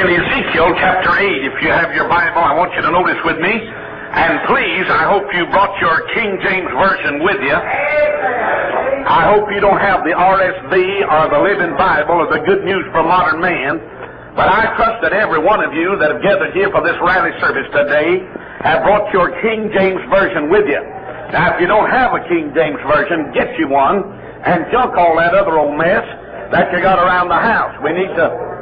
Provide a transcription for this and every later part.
in Ezekiel chapter 8. If you have your Bible, I want you to notice with me. And please, I hope you brought your King James Version with you. I hope you don't have the RSV or the Living Bible or the Good News for Modern Man. But I trust that every one of you that have gathered here for this rally service today have brought your King James Version with you. Now, if you don't have a King James Version, get you one and junk all that other old mess that you got around the house. We need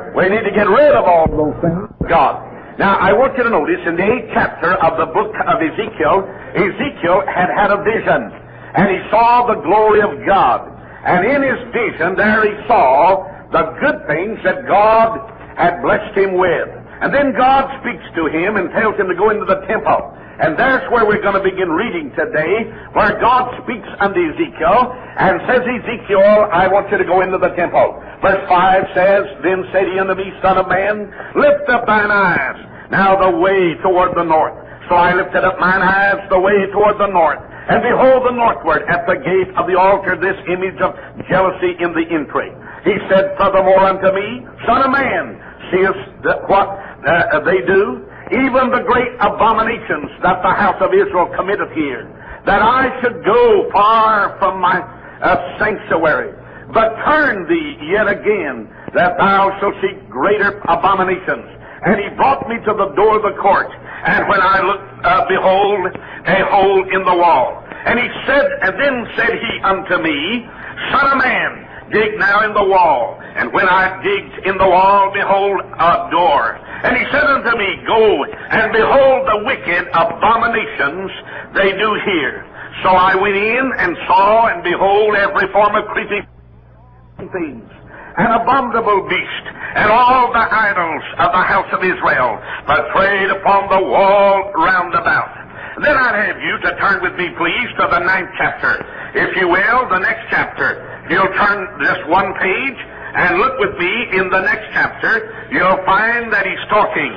to get rid of all those things. God. Now, I want you to notice in the 8th chapter of the book of Ezekiel, Ezekiel had a vision, and he saw the glory of God. And in his vision, there he saw the good things that God had blessed him with. And then God speaks to him and tells him to go into the temple. And there's where we're going to begin reading today, where God speaks unto Ezekiel and says, Ezekiel, I want you to go into the temple. Verse 5 says, Then said he unto me, Son of man, lift up thine eyes, now the way toward the north. So I lifted up mine eyes the way toward the north, and behold the northward at the gate of the altar this image of jealousy in the entry. He said furthermore unto me, Son of man, seest what they do? Even the great abominations that the house of Israel committeth here, that I should go far from my sanctuary. But turn thee yet again, that thou shalt see greater abominations. And he brought me to the door of the court, and when I looked, behold, a hole in the wall. And then said he unto me, Son of man, dig now in the wall. And when I digged in the wall, behold, a door. And he said unto me, Go, and behold the wicked abominations they do here. So I went in and saw, and behold, every form of creeping things, an abominable beast, and all the idols of the house of Israel, portrayed upon the wall round about. Then I'd have you to turn with me, please, to the 9th chapter. If you will, the next chapter. You'll turn just one page, and look with me in the next chapter. You'll find that he's talking.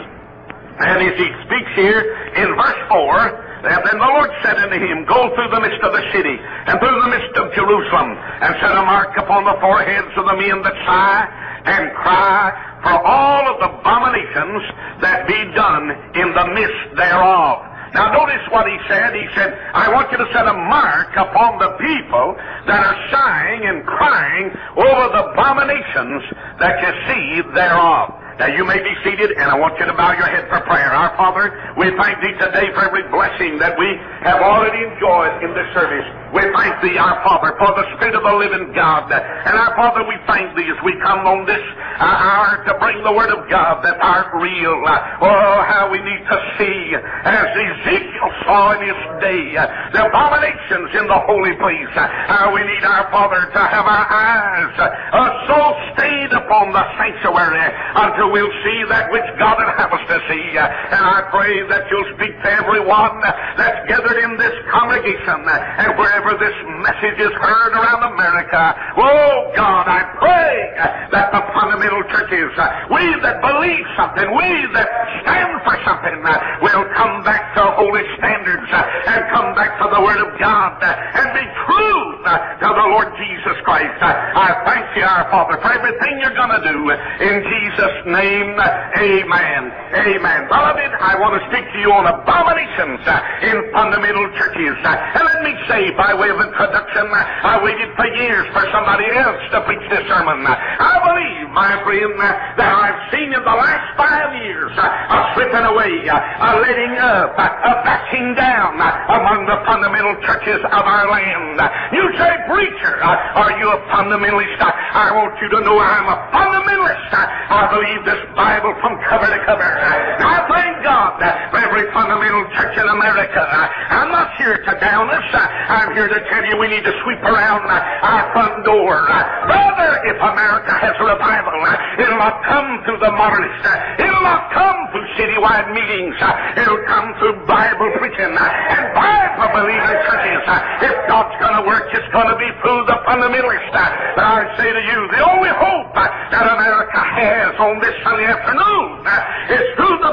And as he speaks here in verse 4, then the Lord said unto him, Go through the midst of the city, and through the midst of Jerusalem, and set a mark upon the foreheads of the men that sigh, and cry for all of the abominations that be done in the midst thereof. Now notice what he said. He said, I want you to set a mark upon the people that are sighing and crying over the abominations that you see thereof. Now you may be seated, and I want you to bow your head for prayer. Our Father, we thank Thee today for every blessing that we have already enjoyed in this service. We thank Thee, our Father, for the Spirit of the living God. And our Father, we thank Thee as we come on this hour to bring the Word of God that art real. Oh, how we need to see, as Ezekiel saw in his day, the abominations in the holy place. How we need, our Father, to have our eyes so stayed upon the sanctuary until we'll see that which God would have us to see. And I pray that you'll speak to everyone that's gathered in this congregation, and wherever this message is heard around America. Oh, God, I pray that the fundamental churches, we that believe something, we that stand for something, will come back to holy standards and come back to the Word of God and be true to the Lord Jesus Christ. I thank you, our Father, for everything you're going to do. In Jesus' name, amen. Amen. Beloved, I want to speak to you on abominations in fundamental churches. And let me say, by way of introduction, I waited for years for somebody else to preach this sermon. I believe, my friend, that I've seen in the last 5 years a slipping away, a letting up, a backing down among the fundamental churches of our land. You say, preacher, are you a fundamentalist? I want you to know I'm a fundamentalist. I believe this Bible from cover to cover. I thank God for every fundamental church in America. I'm not here to down us. I'm here to tell you we need to sweep around our front door. Brother, if America has a revival, it'll not come through the modernists. It'll not come through citywide meetings. It'll come through Bible preaching and Bible-believing churches. If God's going to work, it's going to be through the fundamentalists. But I say to you, the only hope that America has on this Sunday afternoon is through the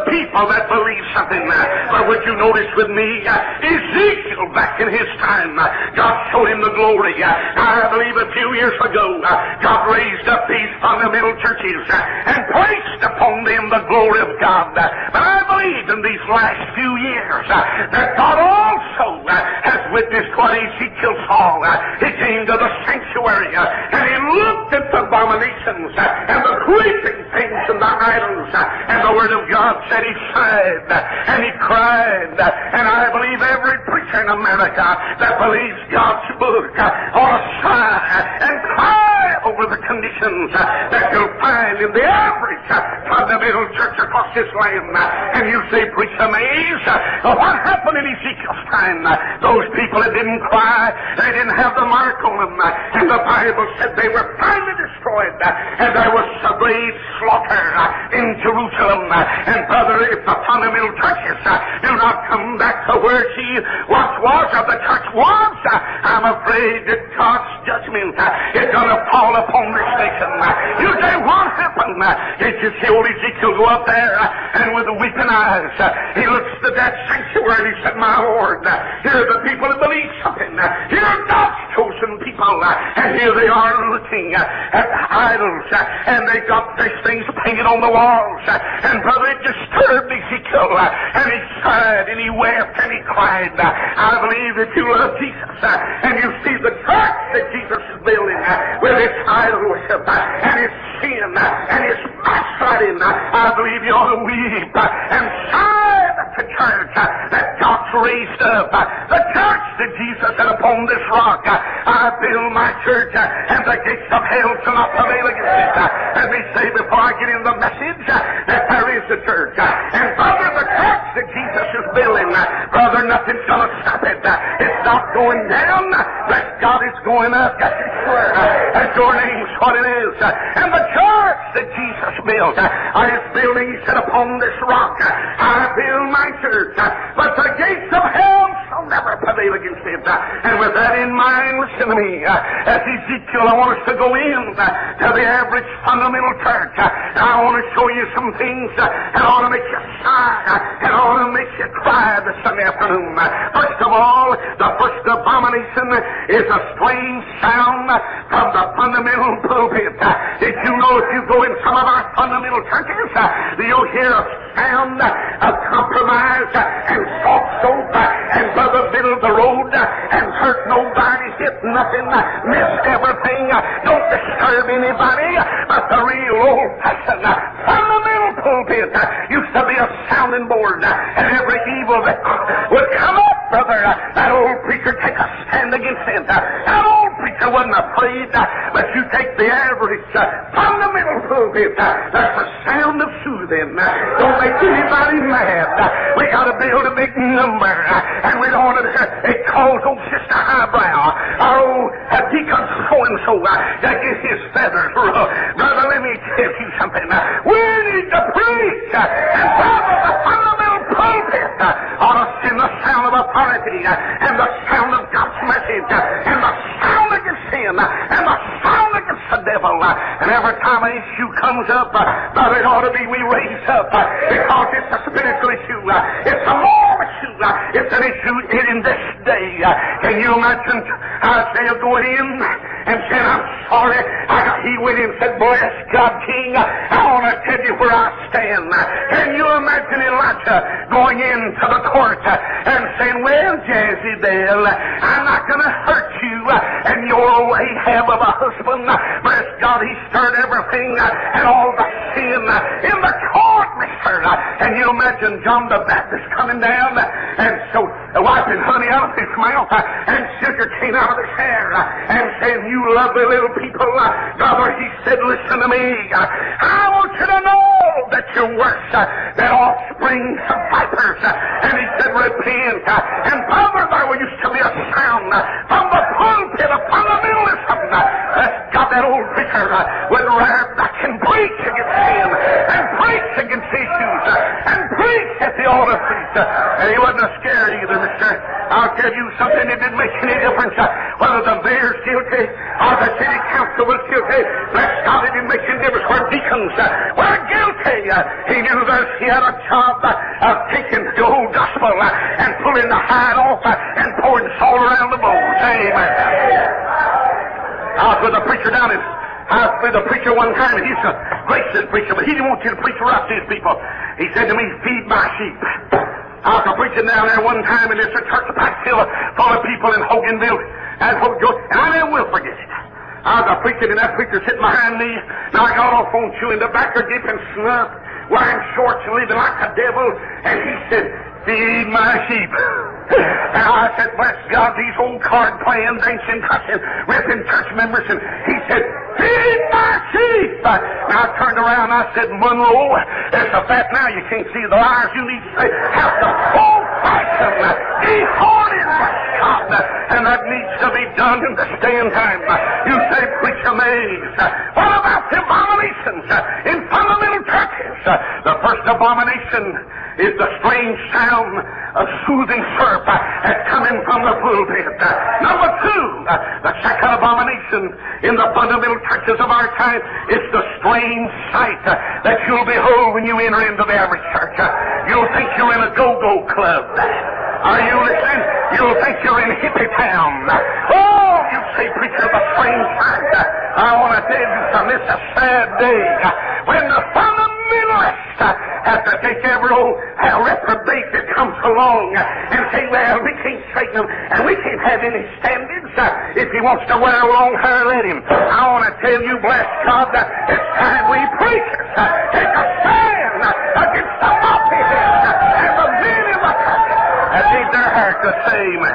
people that believe something. But would you notice with me, Ezekiel back in his time, God showed him the glory. I believe a few years ago, God raised up these fundamental churches and placed upon them the glory of God. But I believe in these last few years that God also has witnessed what Ezekiel saw. He came to the sanctuary and he looked at the abominations and the creeping things and the idols. And the Word of God said he sighed and he cried. And I believe every preacher in America that believes God's book ought to sigh and cry over the conditions that you'll find in the average fundamental church across this land. And you say, Preacher Mays, what happened in Ezekiel's time? Those people that didn't cry, they didn't have the mark on them. And the Bible said they were finally destroyed. And there was a great slaughter in Jerusalem. And brother, if the fundamental churches do not come back to where she once was, or the church was, I'm afraid that God's judgment is going to fall upon this nation. You say, what happened? Did you see old Ezekiel go up there and with the weeping eyes, he looks to that sanctuary and he said, My Lord, here are the people that believe something. Here are God's chosen people. And here they are looking at the idols. And they got these things painted on the walls. And brother, it disturbed Ezekiel. And he sighed and he wept and he cried. I believe that you love Jesus. And you see the church that Jesus is building with its idol worship and its sin and its backsliding. I believe you ought to weep and sigh at the church that God's raised up. The church that Jesus said, upon this rock I build my church, and the gates of hell shall not prevail against it. Let me say before I get in the message that there is a church. And brother, the church that Jesus is building, brother, nothing's going to stop it. It's not going down. Bless God, it's going up. Yes, it's sure. That's your name's what it is. And the church that Jesus built, his building, he said, upon this rock I build my church. But the gates of hell shall never prevail against it. And with that in mind, listen to me. As Ezekiel, I want us to go in to the average fundamental church. I want to show you some things that ought to make you sigh and ought to make you cry this Sunday afternoon. First of all, the first abomination is a strange sound from the fundamental pulpit. Did you know if you go in some of our fundamental churches, you'll hear a sound of compromise and soft soap and brother build the road and hurt nobody, hit nothing, miss everything, don't disturb anybody. But the real old-fashioned fundamental pulpit used to be a sounding board, and every evil that would come up, brother, that old preacher take a stand against it. That old preacher wasn't afraid, but you take the average fundamental pulpit, that's a sound of soothing. Don't make anybody mad. We got to build a big number, and we don't want to. It calls old Sister Highbrow, our old deacon so-and-so, that gets his feathers. Brother, let me tell you something. We need to preach, and brother, the fundamental pulpit ought to send the sound of authority, and the sound of God's message, and the sound against sin, and the sound against the devil. And every time an issue comes up, brother, it ought to be we raise up, because it's a spiritual issue. It's a moral issue. It's an issue in this day. Can you imagine Isaiah going in and saying, I'm sorry? He went in and said, Bless God, King, I want to tell you where I stand. Can you imagine Elijah going into the court and saying, Well, Jezebel, I'm not going to hurt you and your Ahab of a husband. Bless God, he stirred everything and all the sin in the court, mister. Can you imagine John the Baptist coming down and so wiping honey out of his mouth and sugar cane out of his hair and saying, You lovely little people. Brother, he said, Listen to me. I want you to know that you're worse than offspring of vipers. And he said, Repent. And brother, there used to be a sound from the pulpit of fundamentalism. God, that old preacher would ride back and preach against sin and preach against issues and preach at the altar feast. And he wasn't scared either, mister. I'll tell you something, it didn't make any difference whether the mayor's guilty or the city council was guilty. Bless God, it didn't make any difference where deacons were guilty. He knew others, he had a job of taking the old gospel and pulling the hide off and pouring salt around the bones. Amen. I was with a preacher one time, and he's a gracious preacher, but he didn't want you to preach rough to his people. He said to me, feed my sheep. I was preaching down there one time, and there's a church packed full of people in Hoganville and I never will forget it. I was preaching, and that preacher sitting behind me. Now I got off on chewing tobacco, dipping snuff, wearing shorts and living like the devil, and he said, feed my sheep. And I said, bless God, these old card playing, dancing, cussing, ripping church members, and he said, feed my sheep. Now I turned around and I said, Monroe, there's so fat now you can't see the eyes. You need to say, have the old-fashioned, dehorning, God, and that needs to be done in the stand time. You say, preacher Mays, what about the abominations in fundamental churches? The first abomination is the strange sound of soothing syrup that's coming from the pulpit. Number two, the second abomination in the fundamental churches of our time is the strange sight that you'll behold when you enter into the average church. You'll think you're in a go-go club. Are you listening? You'll think you're in hippie town. Oh, you say, preacher, the strange sight. I want to tell you something. It's a sad day when the fundamentalists have to take every old reprobate that comes along and say, well, we can't straighten him and we can't have any standards. If he wants to wear long hair, let him. I want to tell you, bless God, that it's time we preachers take a stand against the moppyheads and the men in the church that need their hair to say, man.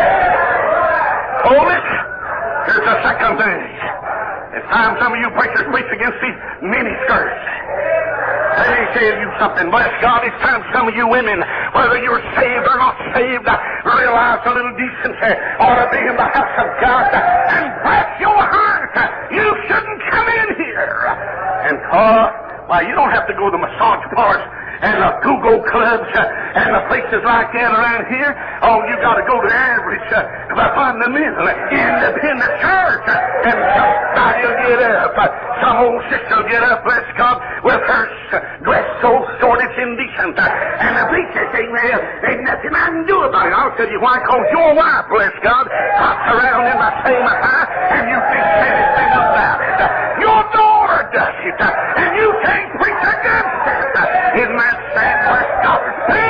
Hold it. Here's the second thing. It's time some of you preachers preach against these miniskirts. Let me tell you something. Bless God, it's time some of you women, whether you're saved or not saved, realize a little decency ought to be in the house of God. And bless your heart, you shouldn't come in here. And why, you don't have to go to the massage parlors and the go-go clubs and the places like that around here. Oh, you got to go to the average, fundamental, independent church. And somebody will get up. Some old sister will get up, bless God, with her dress so short it's indecent. And the preacher saying, well, ain't nothing I can do about it. I'll tell you why, because your wife, bless God, hops around in the same attire, and you can't say anything about it. Your daughter does it, and you can't preach against it. Isn't that sad, bless God?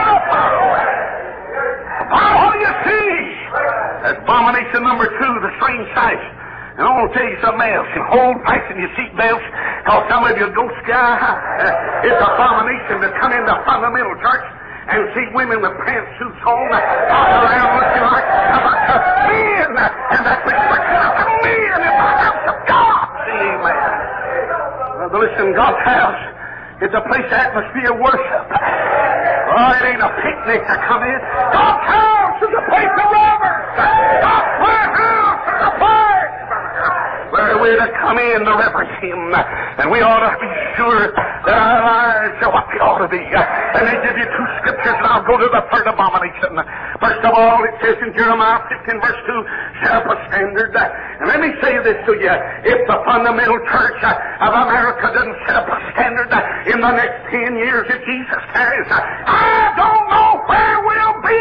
What do you see? Abomination number two, the strange sight. And I want to tell you something else. And hold fasten your seatbelts, because some of you go sky high. It's abomination to come into fundamental church and see women with pantsuits on, walk around looking like men, and that's reflection of the men in the house of God. Amen. Well, listen, God's house is a place of atmosphere worship. Oh, it ain't a picnic to come in. God's house is a place of reverence. God's warehouse is a place where we're to come in to reverence Him. And we ought to be sure that our lives are what they ought to be. And they give you two scriptures, and I'll go to the third abomination. First of all, it says in Jeremiah 15, verse 2, set up a standard. And let me say this to you. If the fundamental church of America doesn't set up a standard in the next 10 years, if Jesus tarries, I don't know where we'll be.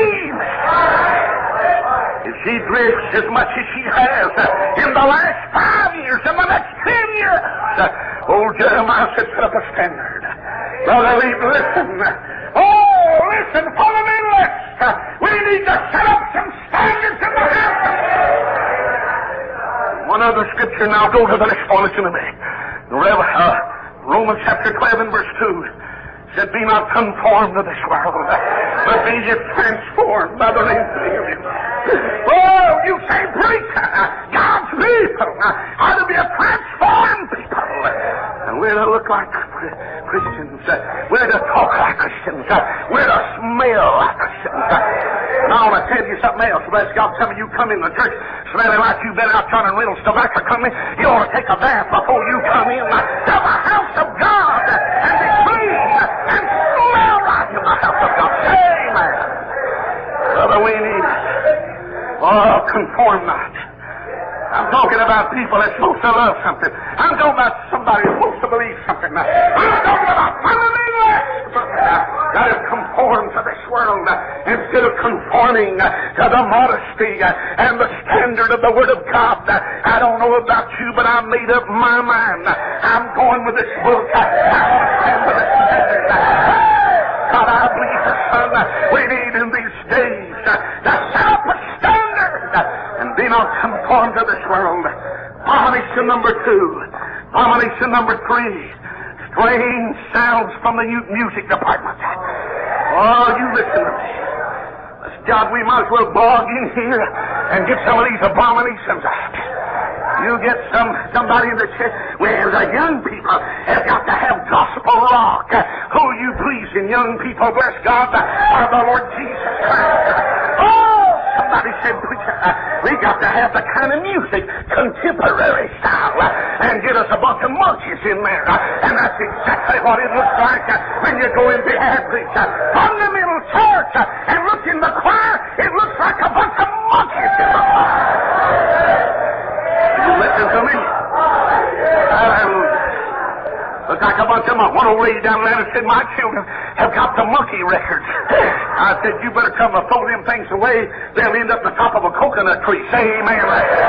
If she drifts as much as she has in the last 5 years, in the next 10 years, old Jeremiah said, set up a standard. Brother Lee, listen. Oh, listen, fundamentalists. We need to set up some standards in the house. One other scripture, and I'll go to the next one in a minute. Romans chapter 12 and verse 2. Said, be not conformed to this world, but be ye transformed by the renewing of Him. Oh, you say, preacher, God's people are to be a transformed people. And we're to look like Christians. We're to talk like Christians. We're to smell like Christians. And I want to tell you something else. Bless God, some of you come in the church smelling like you've been out John and Reynolds Tobacco Company. You ought to take a bath before you come in to the house of God and be clean and smell right in the house of God. Amen. Brother, we need conform not. I'm talking about people that's supposed to love something. I'm talking about somebody who's supposed to believe something. I'm talking about fundamentalists. instead of conforming to the modesty and the standard of the Word of God. I don't know about you, but I made up my mind. I'm going with this book. I'm with the standard. God, I believe the Son we need in these days to set up a standard, and then I'll conform to this world. Abomination number 2. Abomination number 3. Strange sounds from the music department. Oh, you listen to me. God, we might as well bog in here and get some of these abominations out. You get somebody in the church. Well, the young people have got to have gospel rock. Who you pleasing, young people, bless God, by the Lord Jesus Christ. Oh, somebody said, preacher, we got to have the kind of music, contemporary style, and get us a bunch of monkeys in there. And that's exactly what it looks like when you go in behind this fundamental church and look in the choir. It looks like a bunch of monkeys in the choir. You listen to me? Hallelujah. Looks like a bunch of them. One old lady down there said, my children have got the monkey records. I said, you better come and throw them things away. They'll end up on the top of a coconut tree. Say amen.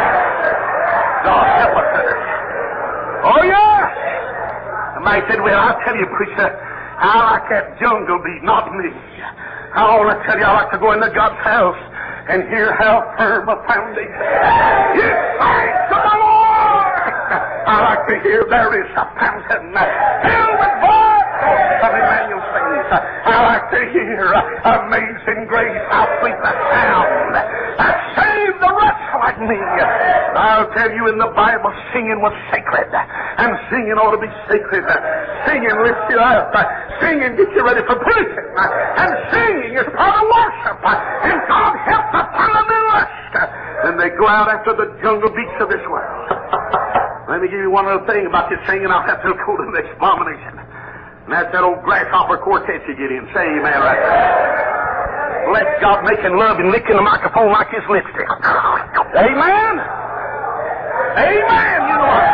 God help us. Oh, yeah. Somebody said, well, I'll tell you, preacher, I like that jungle beat, not me. I want to tell you, I like to go into God's house and hear how firm a foundation. Yes, thanks to the Lord. I like to hear there is a fountain filled with blood. Some Emmanuel sings. I like to hear amazing grace. How sweet the sound that saved the wretch like me. I'll tell you, in the Bible, singing was sacred, and singing ought to be sacred. Singing lifts you up. Singing gets you ready for preaching. And singing is part of worship. And God help the fundamentalist. Then they go out after the jungle beats of this world. Let me give you one other thing about this singing. I'll have to go to the next abomination. And that's that old grasshopper quartet you get in. Say amen right there. Let God making love and licking the microphone like his lipstick. Amen? Amen, you know what?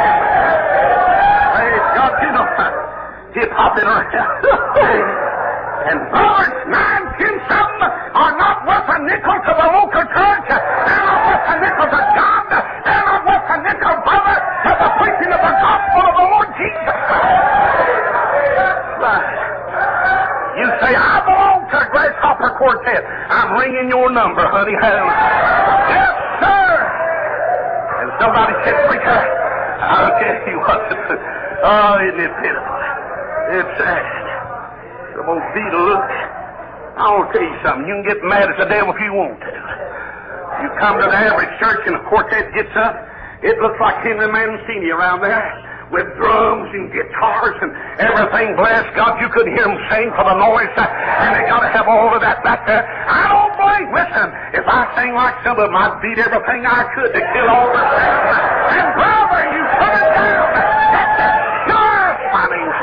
Praise God, you know what? Hip-hop in around. And brothers, 9, 10, some are not worth a nickel to the local church. They're not worth a nickel to God. They're not worth a nickel, brother, to the preaching of the gospel of the Lord Jesus Christ. Right. You say, I belong to the Grasshopper Quartet. I'm ringing your number, honey. Yes, sir. And somebody said, preacher, I'll tell you what. Oh, isn't it pitiful? It's sad. Some old beetle look. I want to tell you something. You can get mad at the devil if you want to. You come to the average church and the quartet gets up. It looks like Henry Mancini around there with drums and guitars and everything. Bless God, you couldn't hear them sing for the noise. And they got to have all of that back there. I don't blame. Listen, if I sang like some of them, I'd beat everything I could to kill all the sound. And brother, you put it down. That's my name's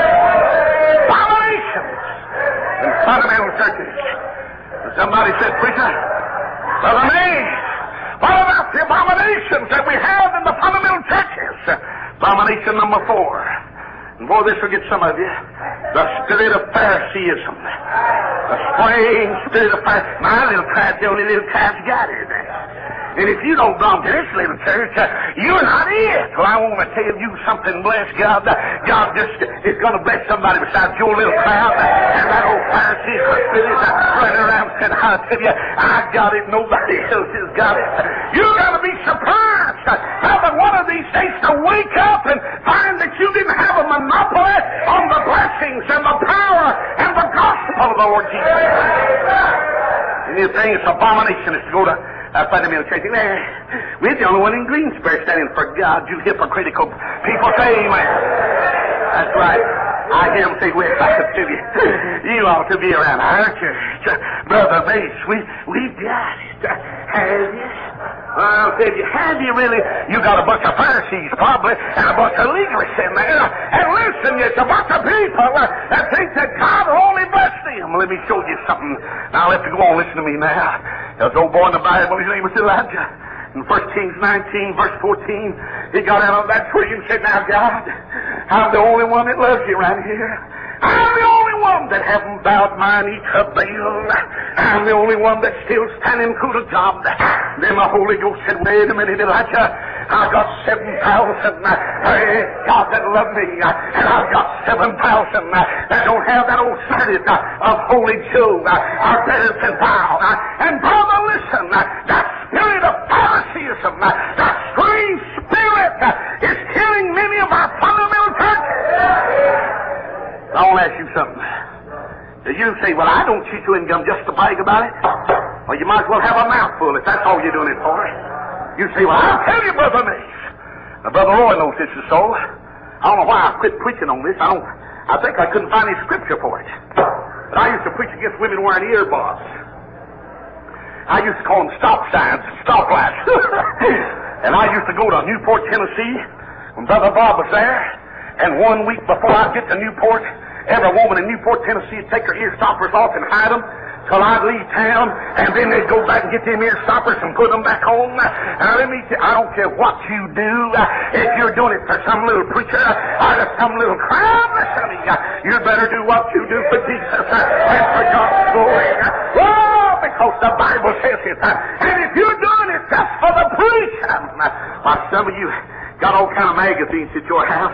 abominations in fundamental churches. And somebody said, preacher, Brother May, what about the abominations that we have in the fundamental churches? Abomination number 4. And boy, this will get some of you. The spirit of Phariseeism. The strange spirit of Phariseeism. My little tribe's the only little tribe's got it. And if you don't belong to this little church, you're not it. Well, I want to tell you something, bless God. God just is going to bless somebody besides your little crowd. And that old Pharisee spirit is running around saying, I'll tell you, I got it, nobody else has got it. You've got to be surprised having one of these days to wake up and find that you didn't have a monopoly on the blessings and the power and the gospel of the Lord Jesus. And you think it's abomination is to go to fundamental church. We're the only one in Greensboro standing for God, you hypocritical people. Say amen. That's right. I hear them say, well, I tell you, you ought to be around our church. Brother Bates, we've got it. Have you? I'll tell you, have you really? You got a bunch of Pharisees, probably, and a bunch of legalists in there. And listen, it's a bunch of people that think that God will only bless them. Let me show you something. Now, let's go on. Listen to me now. There's an old boy in the Bible. His name was Elijah. In 1 Kings 19, verse 14, he got out of that tree and said, now, God, I'm the only one that loves you around here. I'm the only one that haven't bowed my knee to Baal. I'm the only one that's still standing true to God. Then the Holy Ghost said, wait a minute, Elijah. I've got 7,000 God that love me. And I've got 7,000 that don't have that old spirit of Holy Job or Benson Bow. And brother, listen, that spirit of Phariseeism, that strange spirit is killing many of our fundamental churches. I want to ask you something. Do you say, well, I don't cheat you income just to brag about it? Well, you might as well have a mouthful if that's all you're doing it for. You say, well, I'll tell you, Brother Mace. Now, Brother Roy knows this is so. I don't know why I quit preaching on this. I think I couldn't find any scripture for it. But I used to preach against women wearing earbuds. I used to call them stop signs, stoplights. And I used to go to Newport, Tennessee, when Brother Bob was there. And 1 week before I'd get to Newport, every woman in Newport, Tennessee would take her ear stoppers off and hide them till I'd leave town, and then they'd go back and get them ear stoppers and put them back on. Now, let me tell you, I don't care what you do. If you're doing it for some little preacher or to some little crowd, listen to me, you better do what you do for Jesus and for God's glory. Oh, because the Bible says it. And if you're doing it just for the preacher, why, some of you got all kind of magazines at your house.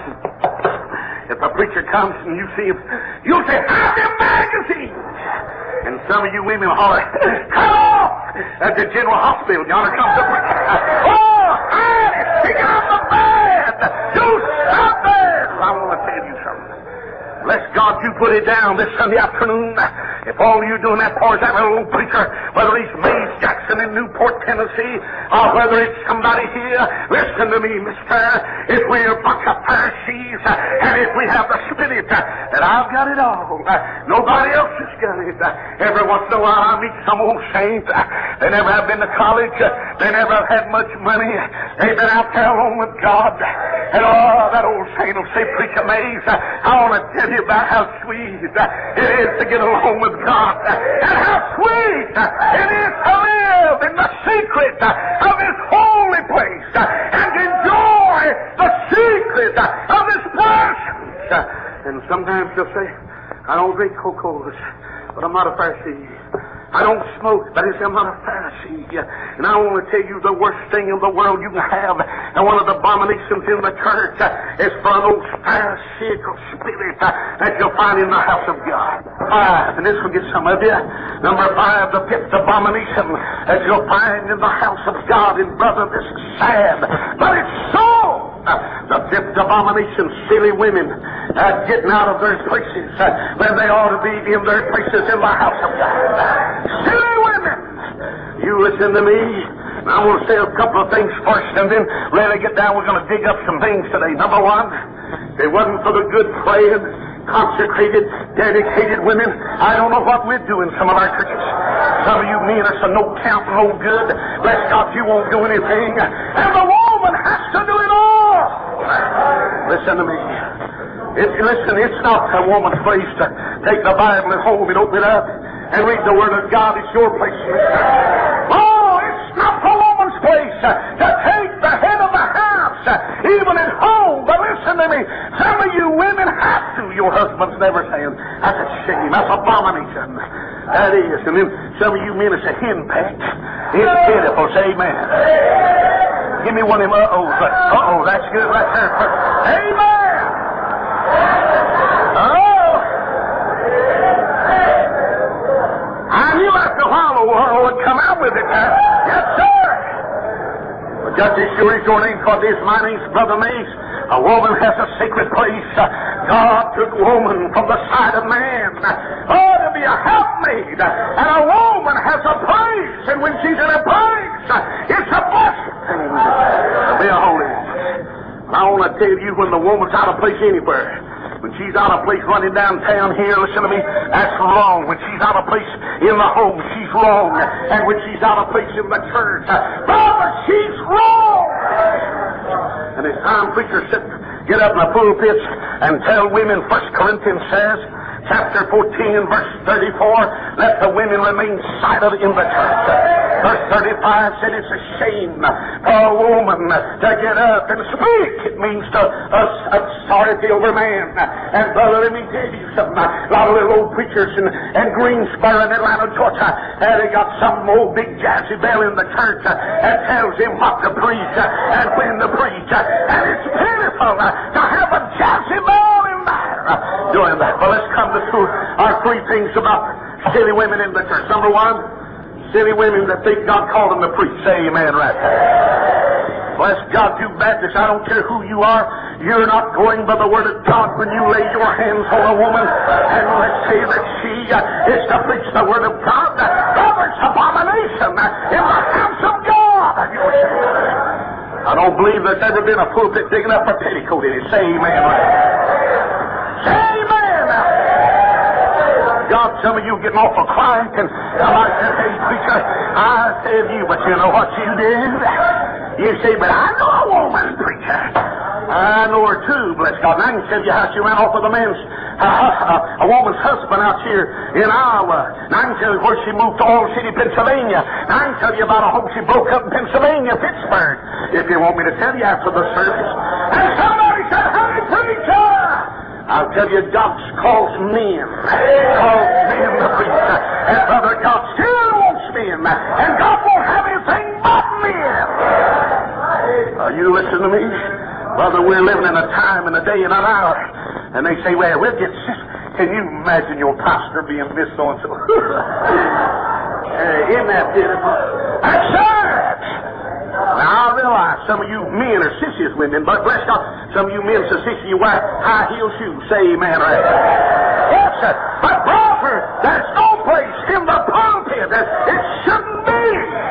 If a preacher comes and you see him, you'll say, have them magazines. And some of you women holler, come off! At the General Hospital, yonder comes the preacher. Oh, hide it! Stick it on the bed! Do something! I want to tell you something. Bless God, you put it down this Sunday afternoon. If all you're doing that for is that little old preacher, whether he's Mays Jackson in Newport, Tennessee, or whether it's somebody here, listen to me, mister. If we're a bunch of Pharisees, and if we have the spirit that I've got it all, nobody else has got it. Every once in a while I meet some old saint. They never have been to college. They never have had much money. They've been out there alone with God. And oh, that old saint will say, Preacher Mays, I want to tell you about how sweet it is to get along with God, and how sweet it is to live in the secret of His holy place and enjoy the secret of His presence. And sometimes they'll say, I don't drink Coca-Colas, but I'm not a Pharisee. I don't smoke, but I'm not a Pharisee. And I want to tell you the worst thing in the world you can have, and one of the abominations in the church, is for an old Pharisaical spirit that you'll find in the house of God. 5, and this will get some of you. Number 5, the 5th abomination that you'll find in the house of God. And brother, this is sad, but it's so. The 5th abomination, silly women getting out of their places when they ought to be in their places in the house of God. Silly women! You listen to me. I want to say a couple of things first, and then really get down. We're going to dig up some things today. Number 1, it wasn't for the good praying, consecrated, dedicated women. I don't know what we'd do in some of our churches. Some of you mean us a no count, no good. Bless God, you won't do anything. And the woman has to do it all. Listen to me. It's not a woman's place to take the Bible at home and open it up and read the Word of God. It's your place. Oh, it's not a woman's place to take the head of the house, even at home. But listen to me. Some of you women have to. Your husband's never saying, that's a shame. That's abomination. That is. And then some of you men, it's a henpeck. It's pitiful. Say amen. Give me one of them uh-ohs. Uh-oh, that's good right there. Amen. Oh. I knew after a while the world would come out with it. Yes, sir. But just as sure as your name, for this, my name's Brother Mace. A woman has a sacred place. God took woman from the side of man. Oh, to be a helpmate. And a woman has a place. And when she's in a place, it's a blessing to be a holy woman. I want to tell you, when the woman's out of place anywhere, when she's out of place running downtown here, listen to me, that's wrong. When she's out of place in the home, she's wrong. And when she's out of place in the church, brother, she's wrong. And as time preachers get up in the pulpits and tell women, 1 Corinthians says, chapter 14, verse 34, let the women remain silent in the church. Verse 35 said it's a shame for a woman to get up and speak. It means to authority over man. And brother, let me tell you something. A lot of little old preachers in Greensboro in Atlanta, Georgia, they got some old big jazzy bell in the church that tells him what to preach and when to preach. And it's pitiful to have a jazzy bell in there doing that. Well, let's come to our three things about silly women in the church. Number one, silly women that think God called them to preach. Say amen right there. Bless God, you Baptists, I don't care who you are, you're not going by the Word of God when you lay your hands on a woman and let's say that she is to preach the Word of God. That's abomination in the house of God. I don't believe there's ever been a pulpit big enough for petticoat in it. Say amen right there. Say amen. God, some of you getting awful quiet, and I said, hey, preacher, I said you, but you know what you did? You say, but I know a woman, preacher. I know her too, bless God. And I can tell you how she ran off with a woman's husband out here in Iowa. And I can tell you where she moved to Oil City, Pennsylvania. And I can tell you about a home she broke up in Pennsylvania, Pittsburgh, if you want me to tell you after the service. And somebody said, hey, preacher! I'll tell you, God calls men. Calls men to preach. And Brother, God still wants men. And God won't have anything but men. You listen to me? Brother, we're living in a time and a day and an hour. And they say, well, we'll get sick. Can you imagine your pastor being Miss so-and-so? Isn't that beautiful? That's it! Now, I realize some of you men are sissies women, but bless God, some of you men are sissies, you wear high-heel shoes. Say amen right there. Yes, sir. But brother, there's no place in the pulpit that it shouldn't be.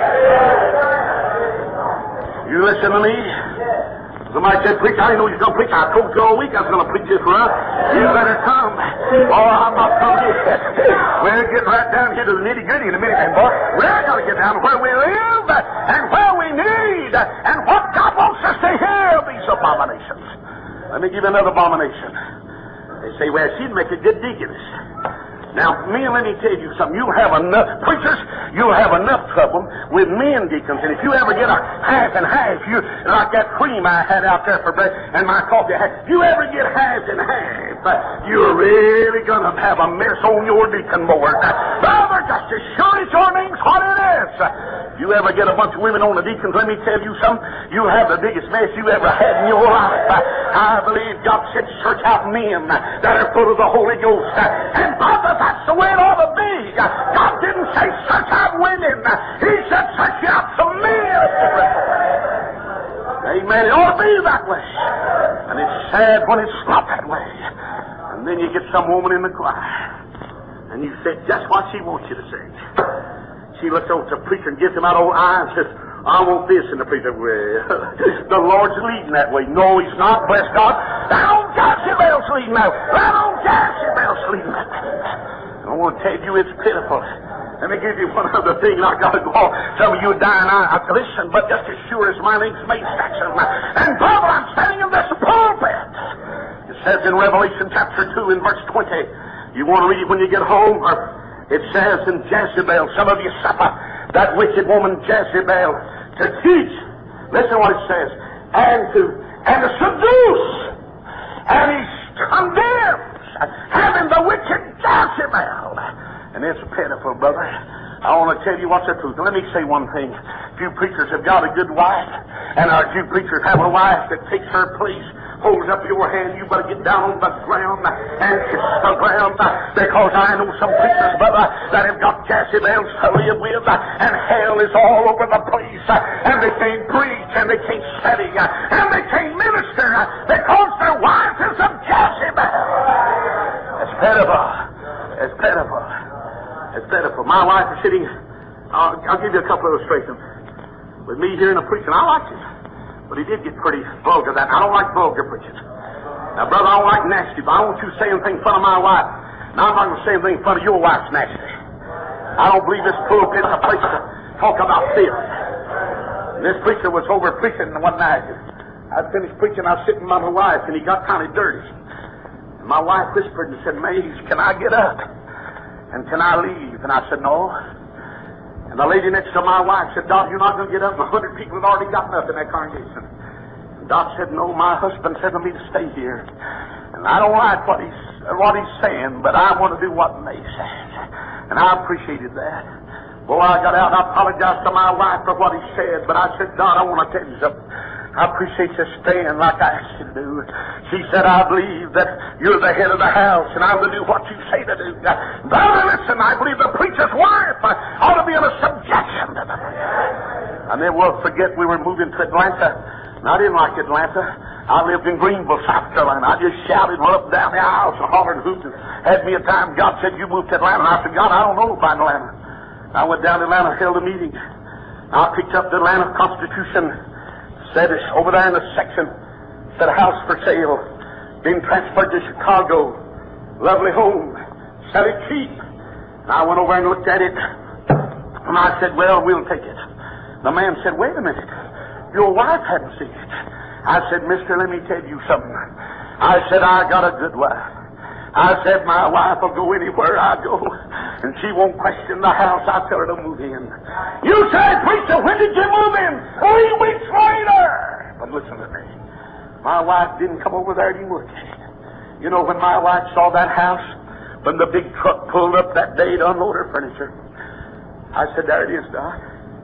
You listen to me? Somebody said, preach, I didn't know you was going to preach. I told you all week I was going to preach this for us. You better come. Oh, I'm not coming yet. We're getting right down here to the nitty-gritty in a minute, boy. We're going to get down to where we live and where we need and what God wants us to hear these abominations. Let me give you another abomination. They say, well, she'd make a good deaconess. Now, men, let me tell you something. You'll have enough, preachers, you'll have enough trouble with men deacons. And if you ever get a half and half, you like that cream I had out there for breakfast and my coffee, if you ever get half and half, you're really going to have a mess on your deacon board. Brother, just as sure as your name's what it is. If you ever get a bunch of women on the deacons, let me tell you something, you'll have the biggest mess you ever had in your life. I believe God said, search out men that are full of the Holy Ghost. And brother, that's the way it ought to be. God didn't say search out women. He said search out some men. Amen. It ought to be that way. And it's sad when it's not that way. And then you get some woman in the choir. And you say just what she wants you to say. She looks over to the preacher and gives him that old eye and says, I want this. And the preacher, well, the Lord's leading that way. No, He's not. Bless God. That old Jezebel's leading that way. That old Jezebel's leading that way. I want to tell you it's pitiful. Let me give you one other thing, and I got to go on. Some of you are dying. Listen, but just as sure as my name's Mace Jackson, and brother, I'm standing in this pulpit. It says in Revelation chapter 2 in verse 20. You want to read it when you get home? It says in Jezebel, some of you suffer that wicked woman Jezebel to teach. Listen what it says. And to seduce. And he condemns having the wicked Jezebel. And it's pitiful, brother. I want to tell you what's the truth. Let me say one thing. Few preachers have got a good wife, and our few preachers have a wife that takes her place, holds up your hand. You better get down on the ground and kiss the ground, because I know some preachers, brother, that have got Jezebels to live with, and hell is all over the place, and they can't preach, and they can't study, and they can't minister, because their wife is a Jezebel. It's pitiful. It's pitiful. It's pitiful. My wife is sitting, I'll give you a couple of illustrations. With me hearing a preaching, I liked it. But he did get pretty vulgar. I don't like vulgar preaching. Now, brother, I don't like nasty, but I don't want you to say anything in front of my wife. Now, I'm not going to say anything in front of your wife's nasty. I don't believe this pulpit is a place to talk about filth. And this preacher was over preaching one night. I finished preaching, I was sitting by my wife, and he got kind of dirty. And my wife whispered and said, Maze, can I get up? And can I leave? And I said, no. And the lady next to my wife said, Doc, you're not going to get up. 100 people have already gotten up in that congregation. And Doc said, no, my husband said to me to stay here. And I don't like what he's saying, but I want to do what May says. And I appreciated that. Boy, I got out and I apologized to my wife for what he said, but I said, Doc, I want to tell you something. I appreciate you staying like I asked you to do. She said, I believe that you're the head of the house, and I'm to do what you say to do. Brother, listen, I believe the preacher's wife ought to be under subjection to the preacher. I never will forget we were moving to Atlanta, and I didn't like Atlanta. I lived in Greenville, South Carolina. I just shouted, went up and down the aisles and hollered and hooped, and had me a time. God said, you moved to Atlanta. And I said, God, I don't know about Atlanta. I went down to Atlanta, held a meeting. I picked up the Atlanta Constitution. Said it's over there in the section. Said a house for sale. Being transferred to Chicago. Lovely home. Sell it cheap. And I went over and looked at it. And I said, well, we'll take it. The man said, wait a minute. Your wife hadn't seen it. I said, mister, let me tell you something. I said, I got a good wife. I said, my wife will go anywhere I go. And she won't question the house I tell her to move in. You say, preacher, when did you move in? 3 weeks later. But listen to me. My wife didn't come over there to look at it. You know, when my wife saw that house, when the big truck pulled up that day to unload her furniture, I said, there it is, Doc.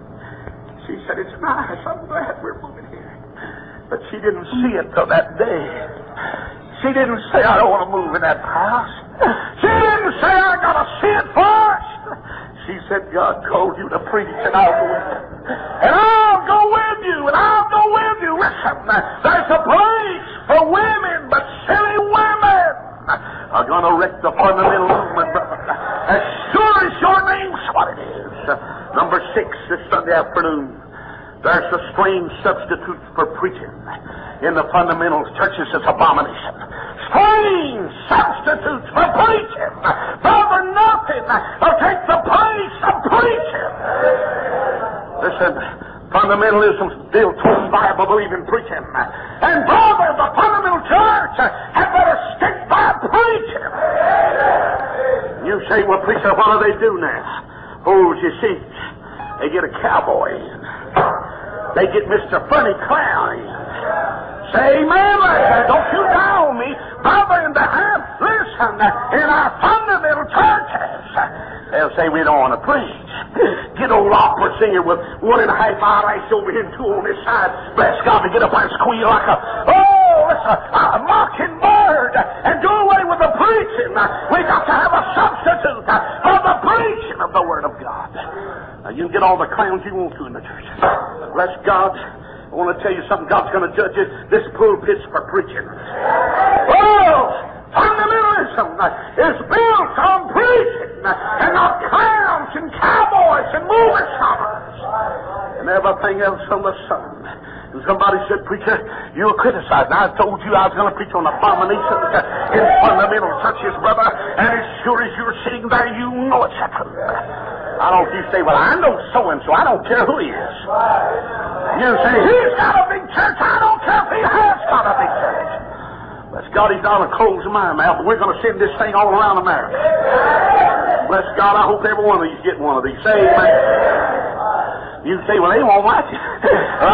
She said, it's nice. I'm glad we're moving here. But she didn't see it till that day. She didn't say, I don't want to move in that house. She didn't say, I got to see it first. She said, God called you to preach, and I'll go with you. And I'll go with you, and I'll go with you. Listen, there's a place for women, but silly women are going to wreck the fundamental movement, brother. As sure as your name's what it is. Number 6 this Sunday afternoon. There's a strange substitute for preaching. In the fundamentals, churches, it's abomination. Strange substitutes for preaching. Brother, nothing will take the place of preaching. Listen, fundamentalism's built on Bible-believing preaching. And brother, the fundamental church had better stick by preaching. You say, well, preacher, what do they do now? Oh, you see, they get a cowboy in. They get Mr. Funny Clown in. Say amen like that. Don't you down me. Brother in the house, listen, in our fundamental churches, they'll say we don't want to preach. Get old opera singer with 1.5 eyelash over here and 2 on this side. Bless God, to get up and squeal like a mockingbird and do away with the preaching. We got to have a substitute for the preaching of the Word of God. Now, you can get all the clowns you want to in the church. Bless God. I want to tell you something. God's going to judge you. This pulpit's for preaching. Oh, fundamentalism is built on preaching and not clowns and cowboys and movie stars and everything else on the sun. And somebody said, preacher, you're criticizing. I told you I was going to preach on abominations in fundamental churches, brother, and as sure as you're sitting there, you know it's happened. I don't you say, well, I know so-and-so. I don't care who he is. You say, he's got a big church. I don't care if he has got a big church. Bless God, he's not going to close my mouth. We're going to send this thing all around America. Bless God, I hope every one of you get one of these. Say amen. You say, well, they won't like it. Well,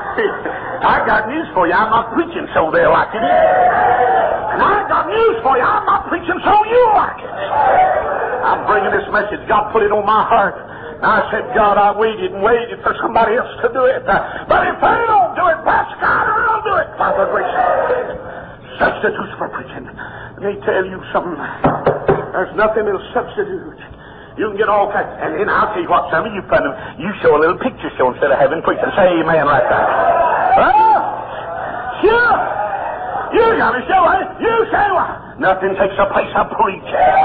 I got news for you. I'm not preaching so they'll like it. And I got news for you. I'm not preaching so you like it. I'm bringing this message. God put it on my heart. And I said, God, I waited and waited for somebody else to do it. But if they don't do it, bless God, I'll do it by the grace of God. Substitutes for preaching. Let me tell you something. There's nothing that'll substitute. You can get all kinds. And then I'll tell you what, some of you you show a little picture show instead of having preaching. Say amen like that. Oh, sure. You got to show it. You say what? Nothing takes the place of preaching.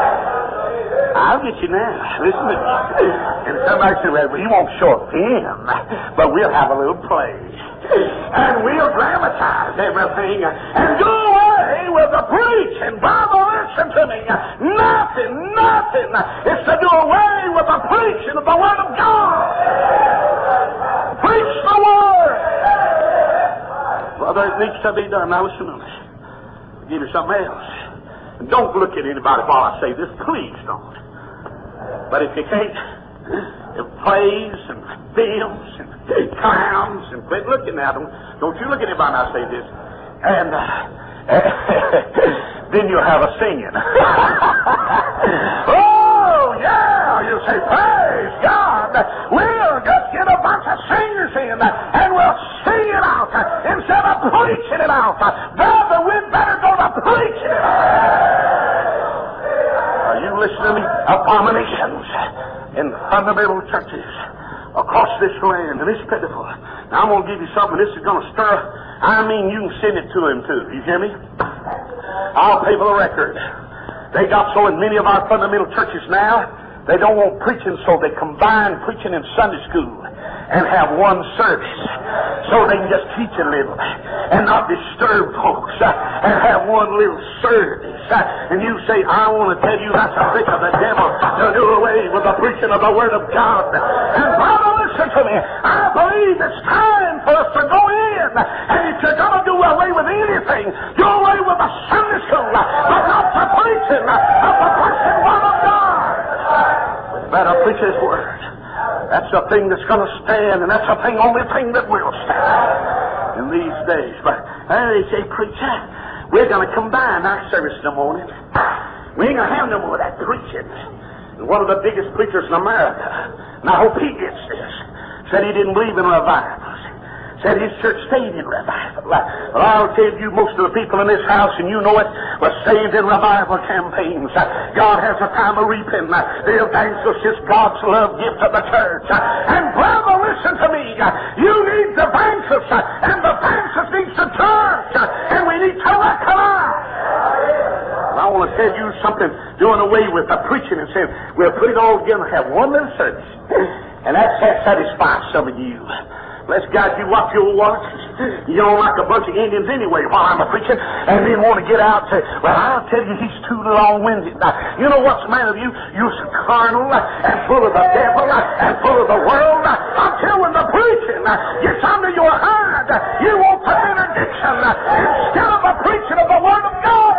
I'll get you now. Listen to me. And somebody said, well, you won't show him, but we'll have a little play. And we'll dramatize everything and do away with the preaching. Brother, listen to me. Nothing is to do away with the preaching of the Word of God. Preach the Word. Brother, it needs to be done. Now listen to me. I'll give you something else. And don't look at anybody while I say this. Please don't. But if you can't, plays and films and clowns and quit looking at them. Don't you look at anybody when I say this. And then you'll have a singing. Oh, yeah! You say, praise God! We'll just get a bunch of singers in and we'll sing it out instead of preaching it out. Brother, we'd better go to preaching it out. Are you listening to me? Abominations in fundamental churches across this land, and it's pitiful. Now, I'm going to give you something. This is going to stir. I mean, you can send it to him, too. You hear me? I'll pay for the record. They got so in many of our fundamental churches now, they don't want preaching, so they combine preaching in Sunday school and have one service so they can just teach a little and not disturb folks and have one little service. And you say, I want to tell you that's a trick of the devil to do away with the preaching of the Word of God. And brother, listen to me. I believe it's time for us to go in. And if you're going to do away with anything, do away with the Sunday school, but not the preaching of the blessed Word of God. We better preach His Word. That's the thing that's going to stand, and that's the only thing that will stand in these days. But they say, preacher, we're going to combine our service in the morning. We ain't going to have no more of that preaching. And one of the biggest preachers in America, and I hope he gets this, said he didn't believe in revivals. Said his church stayed in revival. Well, I'll tell you, most of the people in this house, and you know it, were saved in revival campaigns. God has a time of reaping. The evangelist is God's love gift to the church. And brother, listen to me. You need the evangelists, and the evangelist needs the church, and we need to recognize. I want to tell you something, doing away with the preaching and saying, we'll put it all together and have one little service. And that satisfies some of you. Bless God, you watch your watch. You don't like a bunch of Indians anyway while I'm preaching, and then want to get out and say, well, I'll tell you, he's too long-winded. Now, you know what's the matter with you? You're so carnal and full of the devil and full of the world. Until when the preaching gets under your hide, you want the benediction instead of the preaching of the Word of God.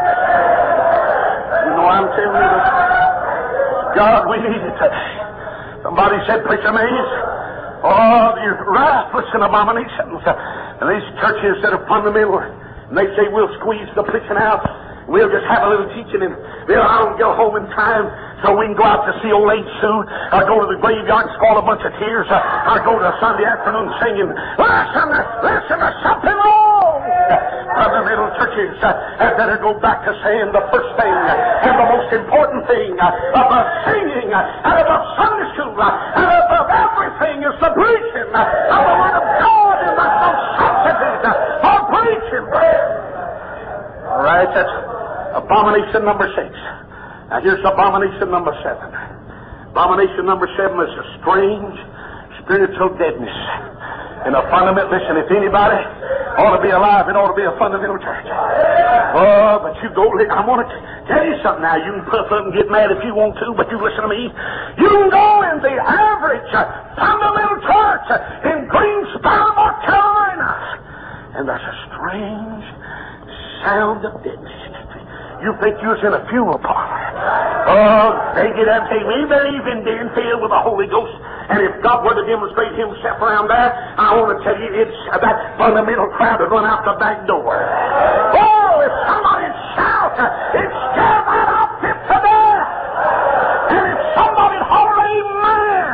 You know, I'm telling you this. God, we need it today. Somebody said, Preacher Mays, oh, these ruthless and abominations. And these churches that are fundamental, and they say we'll squeeze the preaching out. We'll just have a little teaching, and I don't go home in time, so we can go out to see old Aunt Sue, or go to the graveyard and scald a bunch of tears, or go to a Sunday afternoon singing, listen, there's something wrong. Fundamental churches had better go back to saying the first thing and the most important thing above singing, and above Sunday school, and above everything is the preaching of the Word of God, and there's no substitute for preaching. All right, that's abomination number 6. Now here's abomination number 7. Abomination number 7 is a strange spiritual deadness. In a fundamental, listen, if anybody ought to be alive, it ought to be a fundamental church. Oh, but you go, I want to tell you something now. You can puff up and get mad if you want to, but you listen to me. You can go in the average fundamental church in Greensboro, North Carolina, and there's a strange sound of deadness. You think you was in a funeral parlor. Oh, they get up and say, we believe in being filled with the Holy Ghost. And if God were to demonstrate Himself around there, I want to tell you, it's that fundamental crowd would run out the back door. Oh, if somebody shout, it scared that outfit to death. And if somebody holler, amen,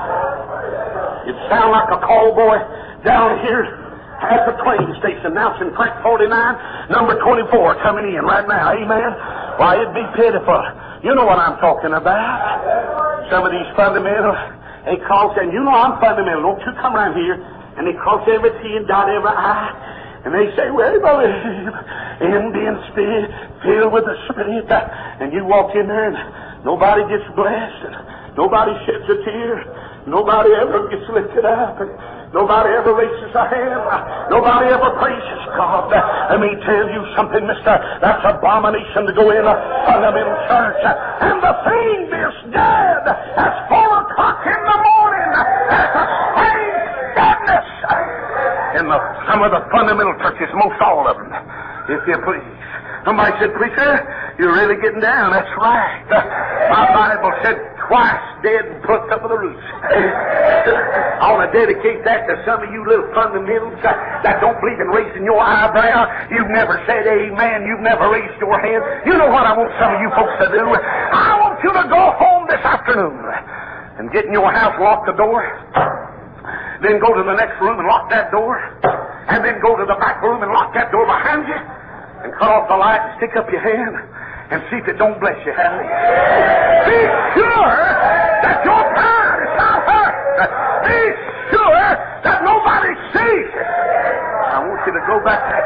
it sound like a callboy down here at the train station announcing track 49, number 24 coming in right now. Amen. Why, it'd be pitiful. You know what I'm talking about. Some of these fundamentals, they cross, and you know I'm fundamental. Don't you come around here. And they cross every T and dot every I. And they say, well, believe in being spirit, filled with the Spirit. And you walk in there and nobody gets blessed. And nobody sheds a tear. Nobody ever gets lifted up. And nobody ever raises a hand. Nobody ever praises God. Let me tell you something, mister. That's abomination to go in a fundamental church. And the thing is dead at 4 o'clock in the morning. That's a strange deadness in some of the fundamental churches, most all of them, if you please. Somebody said, preacher, you're really getting down. That's right. My Bible said twice dead and plucked up with the roots. I want to dedicate that to some of you little fundamentals that don't believe in raising your eyebrow. You've never said amen. You've never raised your hand. You know what I want some of you folks to do? I want you to go home this afternoon and get in your house, lock the door, then go to the next room and lock that door, and then go to the back room and lock that door behind you, and cut off the light and stick up your hand and see if it don't bless you, Harry. Be sure that your prayer is not heard. Be sure that nobody sees it. I want you to go back there.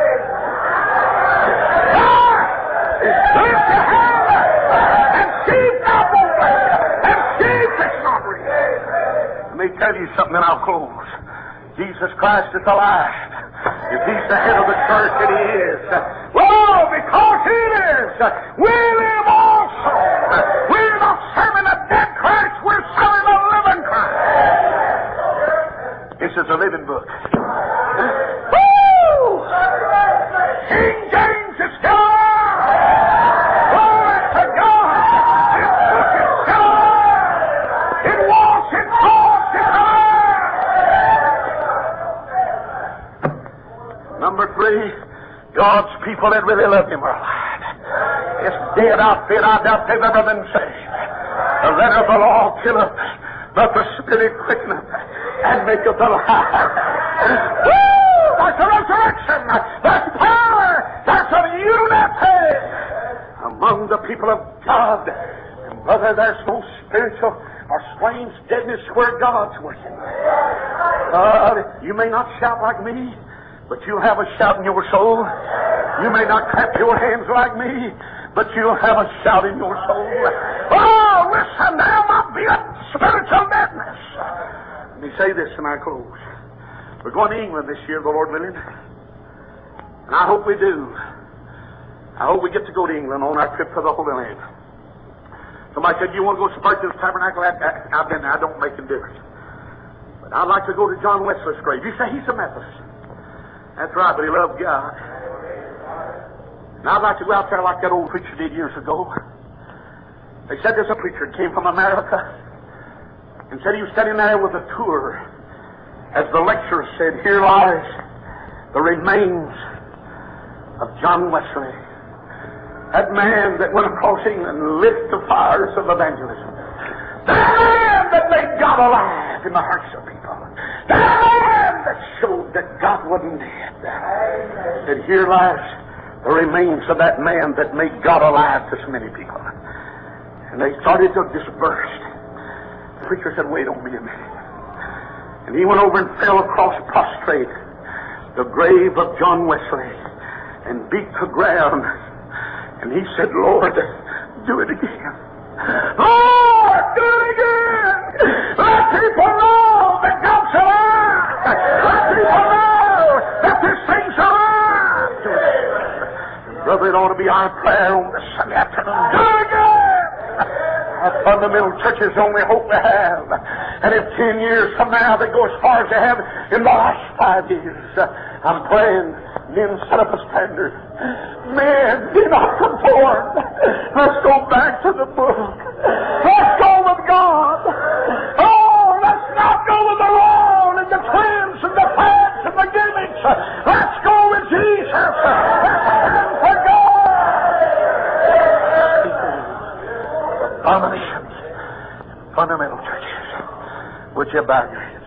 Lift your hand and see if God won't bless you, and see if it's not real. Let me tell you something, and I'll close. Jesus Christ is alive. If He's the head of the church, and He is. Well, because He is, we live also. We're not serving a dead Christ, we're serving a living Christ. This is a living book. Woo! King James is still alive. Glory to God. This book is still alive. It walks, it talks, it's alive. Number 3, God's people that really love Him are alive. This dead outfit, I doubt they've ever been saved. The letter of the law killeth, but the Spirit quickeneth and maketh alive. Woo! That's a resurrection. That's power. That's a unity among the people of God. And brother, there's no spiritual or strange deadness where God's working. You may not shout like me, but you'll have a shout in your soul. You may not clap your hands like me, but you'll have a shout in your soul. Oh, listen, there might be a spiritual deadness. Let me say this and I close. We're going to England this year, the Lord willing. And I hope we do. I hope we get to go to England on our trip to the Holy Land. Somebody said, you want to go to Spurgeon's Tabernacle? I've been there. I don't make a difference. But I'd like to go to John Wesley's grave. You say he's a Methodist. That's right, but he loved God. And I'd like to go out there like that old preacher did years ago. They said there's a preacher that came from America and said he was standing there with a tour. As the lecturer said, here lies the remains of John Wesley. That man that went across England and lit the fires of evangelism. That man that made God alive in the hearts of people. That man that showed that God wasn't dead. That here lies the remains of that man that made God alive to so many people. And they started to disperse. The preacher said, wait on me a minute. And he went over and fell across prostrate the grave of John Wesley and beat the ground. And he said, Lord, do it again. Lord, do it again. Let people know that God's alive. Let people know that this thing's alive. Brother, it ought to be our prayer on this Sunday afternoon. Do it again. Our fundamental church is the only hope we have. And if 10 years from now they go as far as they have in the last 5 years, I'm praying men set up a standard. Men, be not conformed. Let's go back to the book. Let's go with God. Oh, let's not go with the law and the trends and the fads and the gimmicks. Let's go with Jesus. Let's stand for God. Abominations, fundamental churches. Would you bow your heads?